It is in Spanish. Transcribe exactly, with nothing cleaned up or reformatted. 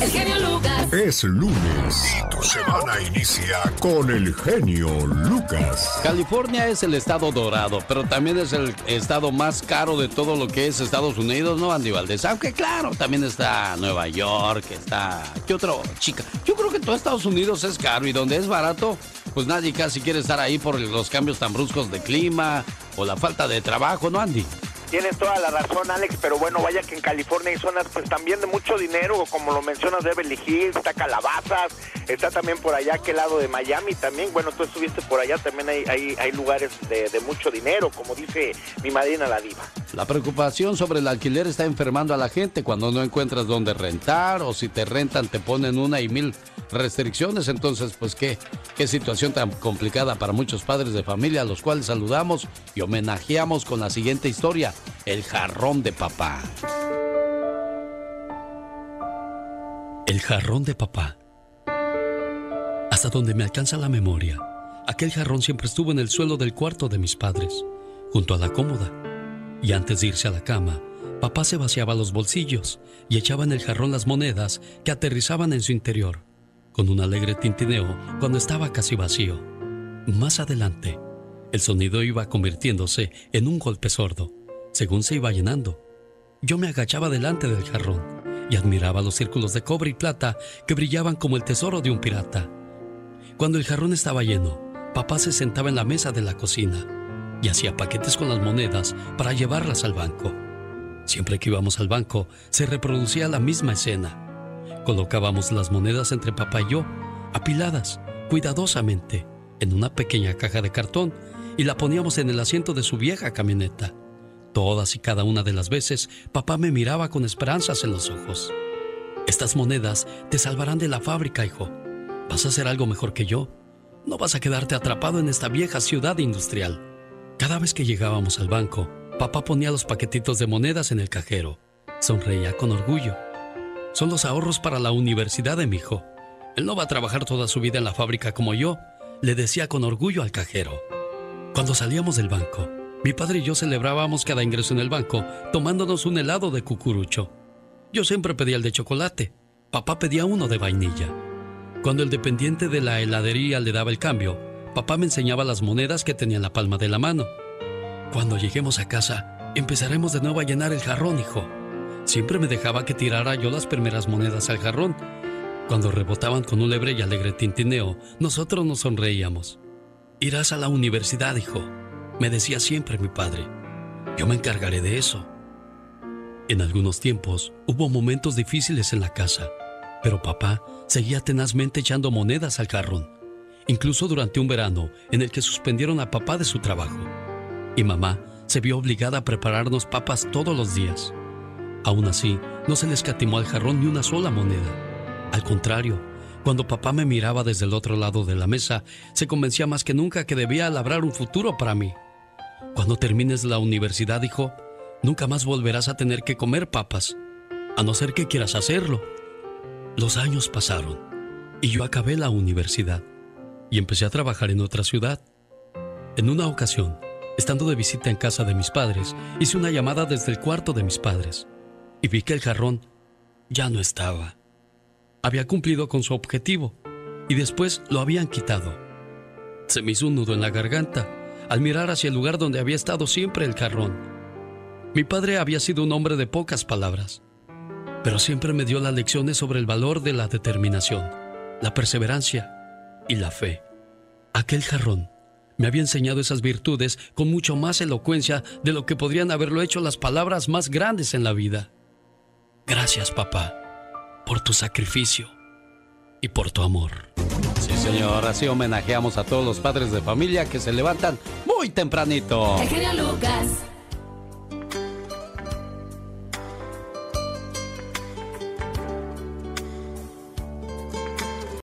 El genio Lucas. Es lunes y tu semana inicia con el genio Lucas. California es el estado dorado, pero también es el estado más caro de todo lo que es Estados Unidos, ¿no, Andy Valdés? Aunque claro, también está Nueva York, está... ¿Qué otro? Chica. Yo creo que todo Estados Unidos es caro y donde es barato, pues nadie casi quiere estar ahí por los cambios tan bruscos de clima o la falta de trabajo, ¿no, Andy? Tienes toda la razón, Alex, pero bueno, vaya que en California hay zonas pues también de mucho dinero, como lo mencionas, de Beverly Hills, está Calabazas, está también por allá, aquel lado de Miami también. Bueno, tú estuviste por allá, también hay, hay, hay lugares de, de mucho dinero, como dice mi madrina la diva. La preocupación sobre el alquiler está enfermando a la gente cuando no encuentras dónde rentar, o si te rentan te ponen una y mil restricciones. Entonces, pues qué, qué situación tan complicada para muchos padres de familia, a los cuales saludamos y homenajeamos con la siguiente historia: el jarrón de papá. El jarrón de papá. Hasta donde me alcanza la memoria, aquel jarrón siempre estuvo en el suelo del cuarto de mis padres, junto a la cómoda. Y antes de irse a la cama, papá se vaciaba los bolsillos y echaba en el jarrón las monedas que aterrizaban en su interior, con un alegre tintineo cuando estaba casi vacío. Más adelante, el sonido iba convirtiéndose en un golpe sordo, según se iba llenando. Yo me agachaba delante del jarrón y admiraba los círculos de cobre y plata que brillaban como el tesoro de un pirata. Cuando el jarrón estaba lleno, papá se sentaba en la mesa de la cocina y hacía paquetes con las monedas para llevarlas al banco. Siempre que íbamos al banco, se reproducía la misma escena. Colocábamos las monedas entre papá y yo, apiladas, cuidadosamente, en una pequeña caja de cartón y la poníamos en el asiento de su vieja camioneta. Todas y cada una de las veces, papá me miraba con esperanzas en los ojos. Estas monedas te salvarán de la fábrica, hijo. Vas a hacer algo mejor que yo. No vas a quedarte atrapado en esta vieja ciudad industrial. Cada vez que llegábamos al banco, papá ponía los paquetitos de monedas en el cajero. Sonreía con orgullo. Son los ahorros para la universidad de mi hijo. Él no va a trabajar toda su vida en la fábrica como yo, le decía con orgullo al cajero. Cuando salíamos del banco, mi padre y yo celebrábamos cada ingreso en el banco tomándonos un helado de cucurucho. Yo siempre pedía el de chocolate. Papá pedía uno de vainilla. Cuando el dependiente de la heladería le daba el cambio, papá me enseñaba las monedas que tenía en la palma de la mano. Cuando lleguemos a casa, empezaremos de nuevo a llenar el jarrón, hijo. Siempre me dejaba que tirara yo las primeras monedas al jarrón. Cuando rebotaban con un leve y alegre tintineo, nosotros nos sonreíamos. Irás a la universidad, hijo, me decía siempre mi padre. Yo me encargaré de eso. En algunos tiempos hubo momentos difíciles en la casa, pero papá seguía tenazmente echando monedas al jarrón, incluso durante un verano en el que suspendieron a papá de su trabajo. Y mamá se vio obligada a prepararnos papas todos los días. Aún así, no se le escatimó al jarrón ni una sola moneda. Al contrario, cuando papá me miraba desde el otro lado de la mesa, se convencía más que nunca que debía labrar un futuro para mí. Cuando termines la universidad, hijo, nunca más volverás a tener que comer papas, a no ser que quieras hacerlo. Los años pasaron y yo acabé la universidad y empecé a trabajar en otra ciudad. En una ocasión, estando de visita en casa de mis padres, hice una llamada desde el cuarto de mis padres y vi que el jarrón ya no estaba. Había cumplido con su objetivo y después lo habían quitado. Se me hizo un nudo en la garganta al mirar hacia el lugar donde había estado siempre el jarrón. Mi padre había sido un hombre de pocas palabras, pero siempre me dio las lecciones sobre el valor de la determinación, la perseverancia y la fe. Aquel jarrón me había enseñado esas virtudes con mucho más elocuencia de lo que podrían haberlo hecho las palabras más grandes en la vida. Gracias, papá, por tu sacrificio y por tu amor. Sí, señor, así homenajeamos a todos los padres de familia que se levantan muy tempranito. El genio Lucas.